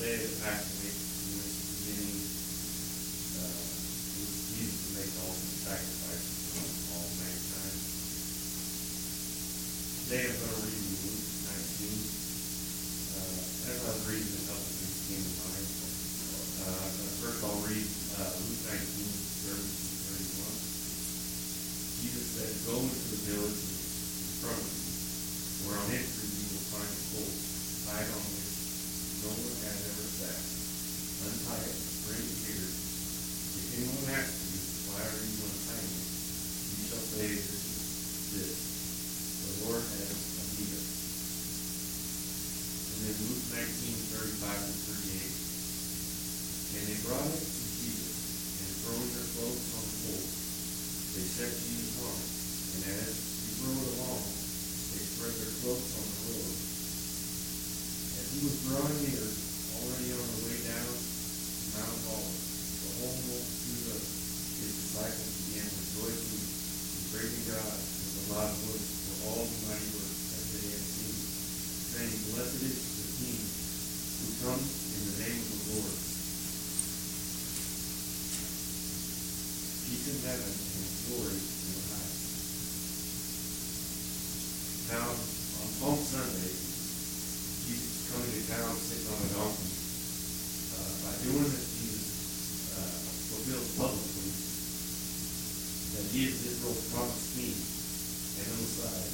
day of the Passion Week, in which the beginning, it was Jesus to make all the sacrifices for all mankind. Today I'm going to read in Luke 19. As I was reading, it helped me came to mind. First I'll read Luke 19, 30 to 31. Jesus said, "Go into the villages in front of you, where on entry you will find a colt tied on which no one has ever sat. Untie it, bring it here. If anyone asks you, why are you untying it? You shall say, this, the Lord has need of it." And then Luke 19, 35 and 38. And they brought it to Jesus, and throwing their clothes on the colt, they set Jesus on it. And as he rode along, they spread their cloaks on the road. As he was drawing near, already on the way down Mount Olives, the whole multitude of his disciples began rejoicing and praising God with a loud voice for all the mighty works that they had seen, saying, "Blessed is the King who comes in the name of the Lord. Peace in heaven and glory in the highest." Now, on Palm Sunday, Jesus is coming to town sitting on a donkey. By doing this, Jesus fulfills publicly that he is Israel's promised king and the Messiah.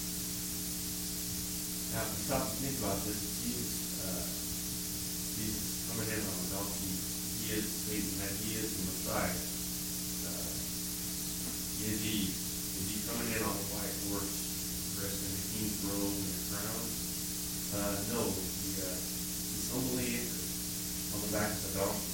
Now, if you stop and think about this, Jesus coming in on a donkey, he is stating that he is the Messiah. Is he coming in on a white horse, dressed in a king's robe and a crown? No. He's humbly entered on the back of the donkey.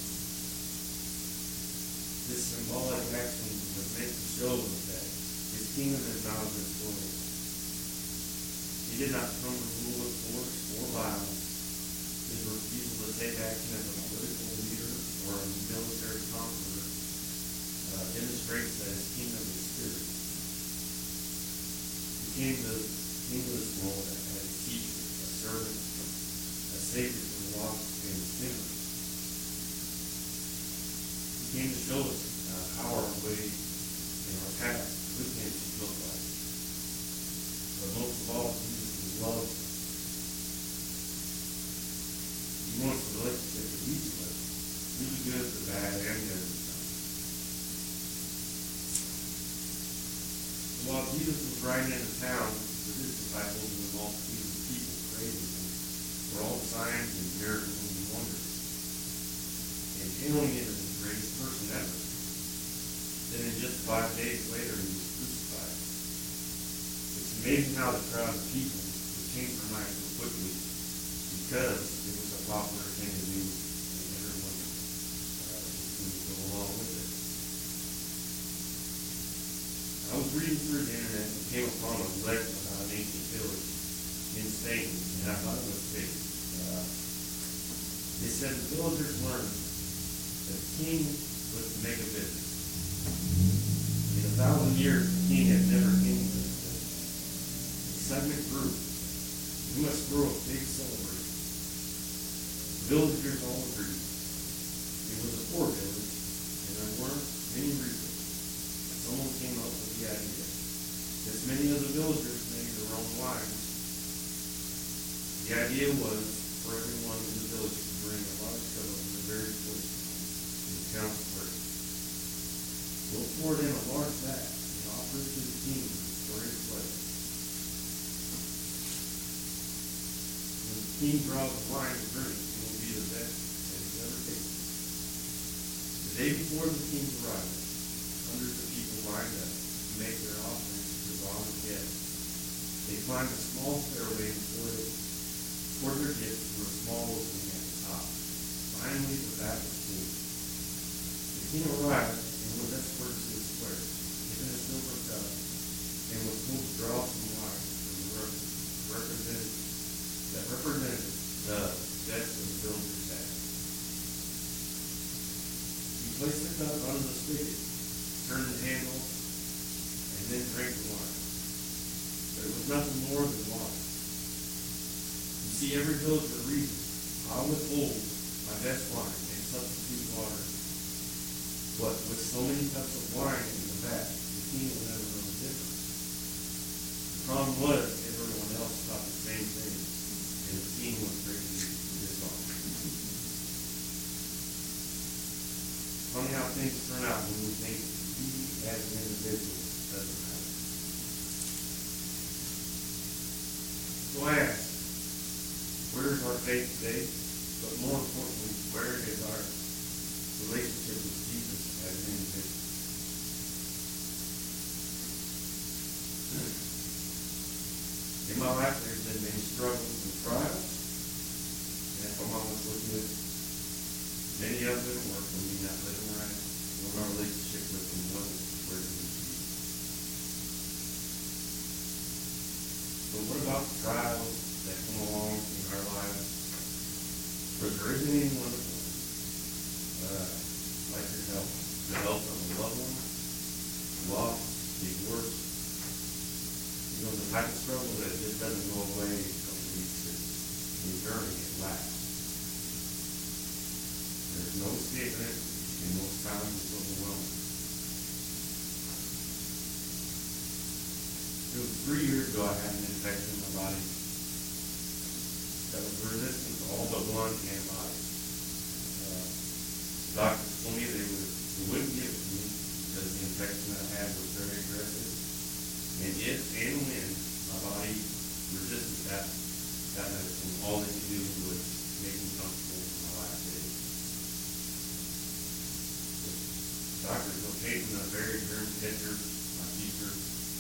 This symbolic action was meant to show us that his kingdom is not of this world. He did not come to rule with force or violence. His refusal to take action as a political leader or a military conqueror demonstrates that his kingdom is spirit. He came to this world as a teacher, a servant, a savior for the lost and the sinners. He came to show us how our way and our path with him should look like. But most of all, Jesus loves us. He wants a relationship with each of us, through the good, the bad, and the ugly. While Jesus was riding into town with his disciples and the multitude of people praising him for all the signs and miracles and wonders, and hailing him as the greatest person ever, then in just 5 days later he was crucified. It's amazing how the crowd of people would change their minds so quickly because it was a popular thing to do, and everyone would go along with it. I was reading through the internet and came upon a legend about an ancient village in Spain, and I thought it was big. They said the villagers learned that the king was to make a visit. In 1,000 years, the king had never came to this village. Excitement grew. We must throw a big celebration. The villagers all agreed. It was a poor village, and there weren't many resources. Someone came up with the idea. As many of the villagers made their own wines. The idea was for everyone in the village to bring a large cup of the very choice to the town square. We'll pour it in a large vat and offer it to the king for his pleasure. When the king draws the wine to drink, it will be the best that he's ever tasted. The day before the king's arrival, hundreds of people lined up to make their offerings to the honored guests. They climbed a small stairway and poured their gifts through a small opening at the top. Finally, the vat was full. The king arrived and was escorted to the square, given a silver cup, and was told to draw some wine from the representative that represented the best of the villagers had. He placed the cup under the spigot, turned the handle, and then drank the wine. But it was nothing more than wine. You see, every villager reasoned, "I withhold my best wine and substitute water. But with so many cups of wine in the vat, the king will never know the difference. The problem was everyone else thought the same thing, and the king was greatly dishonest. Funny how things turn out when we think we as an individual doesn't matter. So I ask, where is our faith today? But more importantly, where is our relationship with Jesus as an individual? In my life, there's been many struggles and trials, and if I'm honest with you, many of them were from me not living right, or my relationship with Him wasn't where it needs to be. But what about the trials that come along in our lives? For there isn't anyone like your health, the health of a loved one, loss, divorce. You know, the type of struggle that just doesn't go away in a couple weeks. It's enduring, it lasts. There's no escaping it, and most times it's overwhelming. It was 3 years ago I had an infection in my body that was resistant to all but one antibiotic. The doctors told me they wouldn't give it to me because the infection that I had was very aggressive. And if and when my body resisted that medicine, all they could do was make me comfortable for my last days. The doctors located me a very grim picture, my future.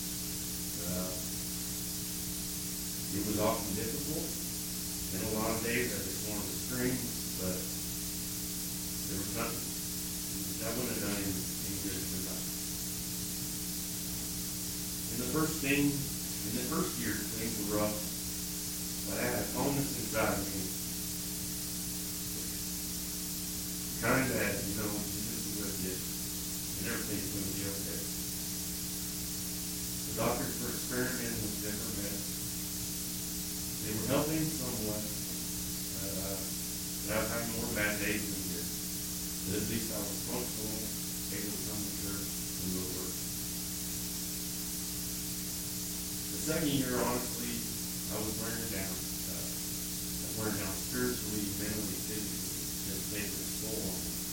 It was often difficult. And a lot of days I just wanted to scream, but there was nothing. I wouldn't have done any good for nothing. In the first year, things were rough, but I had a calmness inside me. Kind that, Jesus is with you, and everything's going to be okay. The doctors were experimenting with different medicines. They were helping somewhat, but I was having more bad days than good. But at least I was functional, able to come to church and go to work. The second year, honestly, I was wearing down. I was wearing down spiritually, mentally, physically, just taking a toll on me.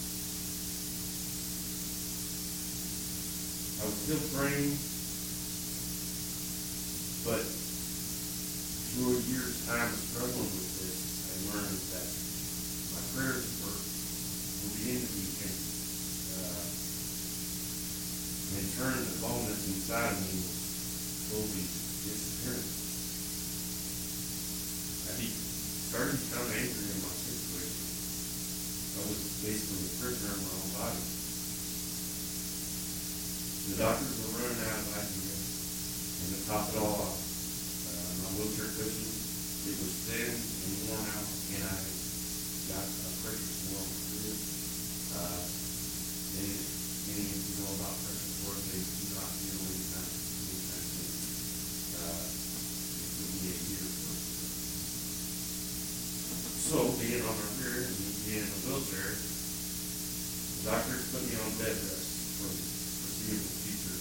I was still praying, but through a year's time of struggling with this, I learned that my prayers were beginning to be taken. And in turn, the boldness inside of me was slowly disappearing. I started to become angry in my situation. I was basically a prisoner in my own body. The doctors were running out of ideas, and to top it all off, my wheelchair cushion, it was thin and worn out, and I got a pressure sore through it. Many of you know about pressure sores, they do not heal anytime soon. It took me a year for it. So, being on my rear and being in a wheelchair, the doctors put me on bed rest for the foreseeable future.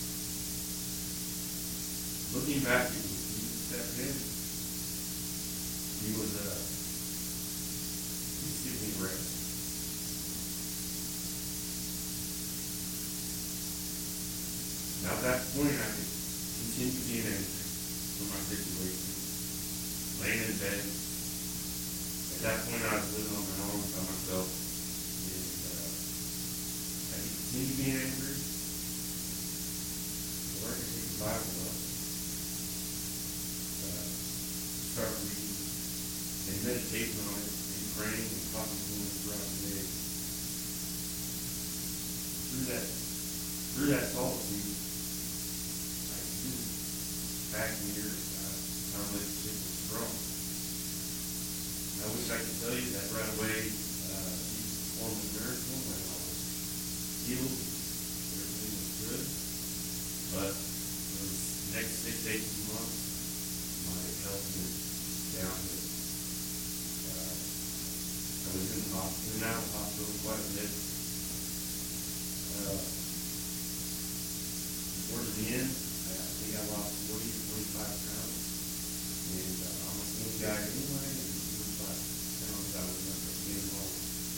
Looking back, stepped in. He gave me rest. Now at that point, I could continue being angry for my situation, laying in bed. At that point, I was living on my own by myself, and I could continue being angry, or I could take the Bible up. Start reading and meditating on it and praying and talking to Him throughout the day. Through that solitude, I see back years our relationship was strong. And I wish I could tell you that right away Jesus performed a miracle and I was healed. Everything was good. But those next 6 to 18 months, my health was downhill. I was in in and out of the hospital quite a bit. Towards the end, I think I lost 40 to 45 pounds. And I'm a skinny guy anyway, and 45 pounds I was up at being home.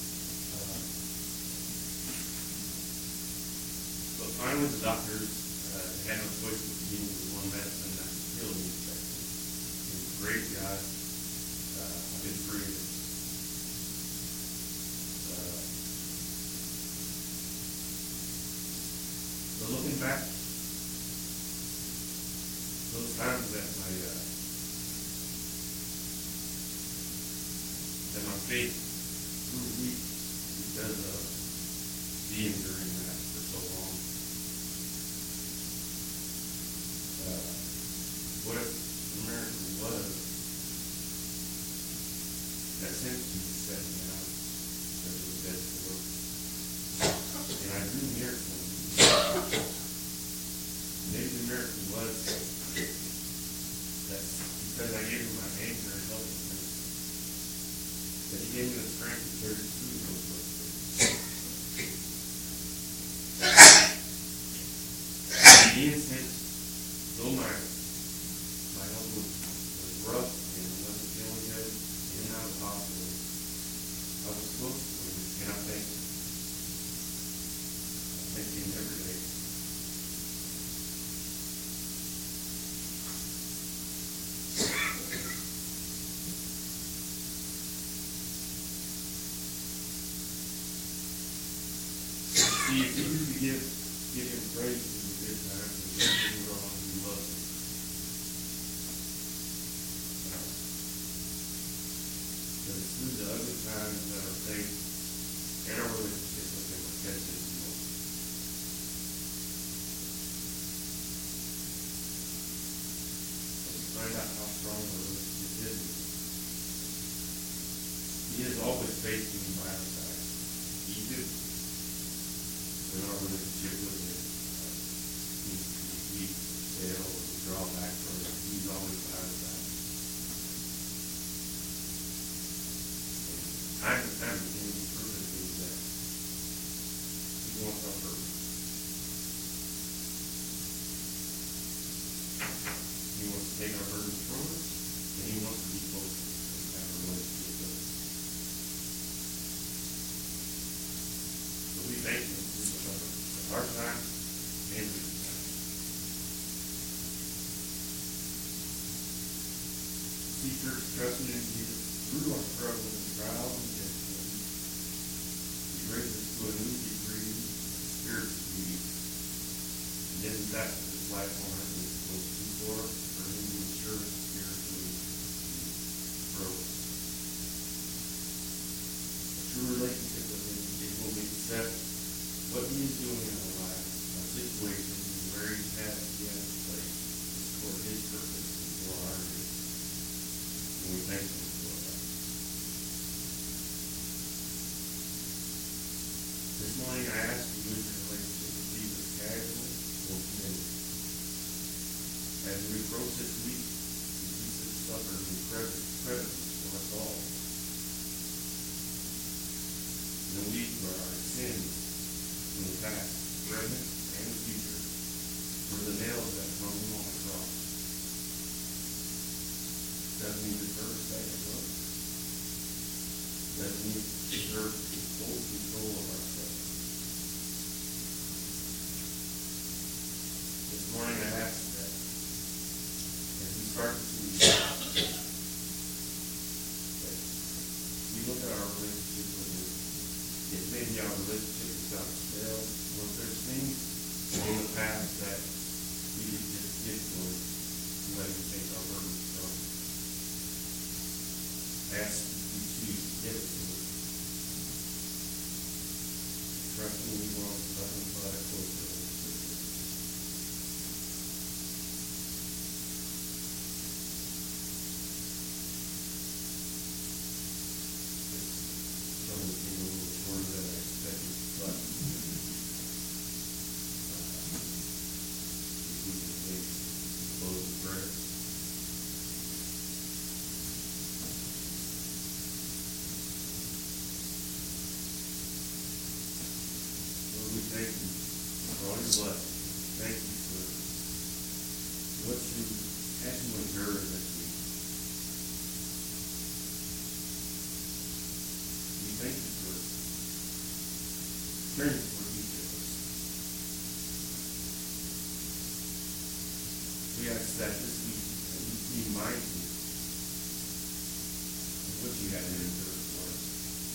But finally, the doctors had no choice but to give me the one medicine that really affected me. He was a great guy. I've been free of it. But looking back, those times that my faith grew weak because of being during that for so long. What if the miracle was that since Jesus set me out, that it was dead for, and I grew near to him. Maybe the miracle was that because I gave him my anger and helplessness, that he gave me the strength to carry through those footsteps. The instant, though my health was rough and wasn't feeling good, in and out of the hospital, I was close to him, and I thank him. I thank him every day. See, it's easy to give him praise in the good times, and when things are wrong, he loves him. But it's through the ugly times that our faith and our relationship with him are tested the most. Let's find out how strong our relationship is. He has always faced me by our side. Even when our relationship with him needs to be weak, fail, or draw back from it, he's always by our side. Time and time again, he's proven to me that he wants our purpose. He wants to take our burdens from us, and he wants to be close to us and have a relationship with us. So we thank him for the hard times and the good times. See, church, trusting in Jesus through our struggles and trials and difficulties, he brings us to a new degree of spiritual beauty. And isn't that what this life on earth is supposed to be for him to ensure us spiritually growth? A true relationship with him is when we accept what he is doing in our lives, our situations, and where he has placed is for his purpose and for our good. And we thank him for that. This morning I ask you, is your relationship with Jesus casual or committed? As we approach this week, Jesus suffered incredibly for us all. In a week where our sins in the past, present, and the future were the nails that hung him on the cross. Doesn't he deserve a second look? Doesn't he deserve full control of ourselves? This morning I ask that as we start this week, that we look at our relationship with him. It may be our relationship with ourselves, or if there's things in the past that we could just get to him and let him take our burdens from. Ask you to give it to him. Trusting he wants nothing but a close relationship with him. Some of the people were shorter than I expected, but if we can please close with prayer. your blessing. Thank you for what you had to endure this week. We thank you for caring for each of us. We ask that this week that we be mindful of what you had to endure for us.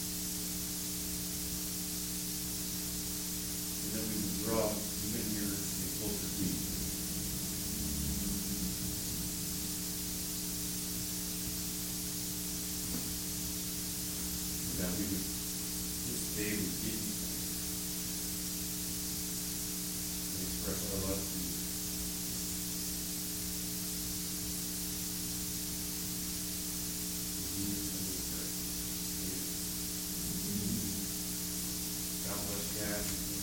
And that we would draw even nearer and closer to you. That we would, this day would give you thanks and express our love to you. In Jesus' name we pray. Amen. God bless you guys.